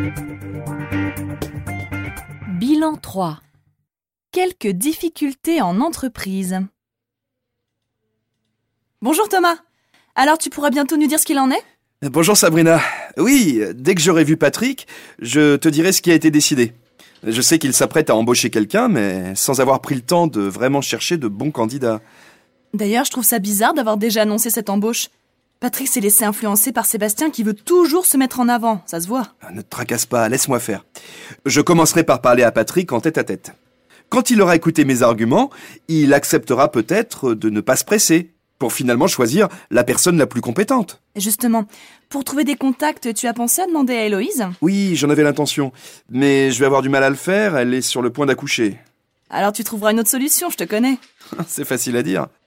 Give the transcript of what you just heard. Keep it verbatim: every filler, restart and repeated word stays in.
Bilan trois. Quelques difficultés en entreprise. Bonjour Thomas. Alors tu pourras bientôt nous dire ce qu'il en est ? Bonjour Sabrina. Oui, dès que j'aurai vu Patrick, je te dirai ce qui a été décidé. Je sais qu'il s'apprête à embaucher quelqu'un, mais sans avoir pris le temps de vraiment chercher de bons candidats. D'ailleurs, je trouve ça bizarre d'avoir déjà annoncé cette embauche. Patrick s'est laissé influencer par Sébastien qui veut toujours se mettre en avant, ça se voit. Ne te tracasse pas, laisse-moi faire. Je commencerai par parler à Patrick en tête à tête. Quand il aura écouté mes arguments, il acceptera peut-être de ne pas se presser, pour finalement choisir la personne la plus compétente. Justement, pour trouver des contacts, tu as pensé à demander à Héloïse ? Oui, j'en avais l'intention, mais je vais avoir du mal à le faire, elle est sur le point d'accoucher. Alors tu trouveras une autre solution, je te connais. C'est facile à dire.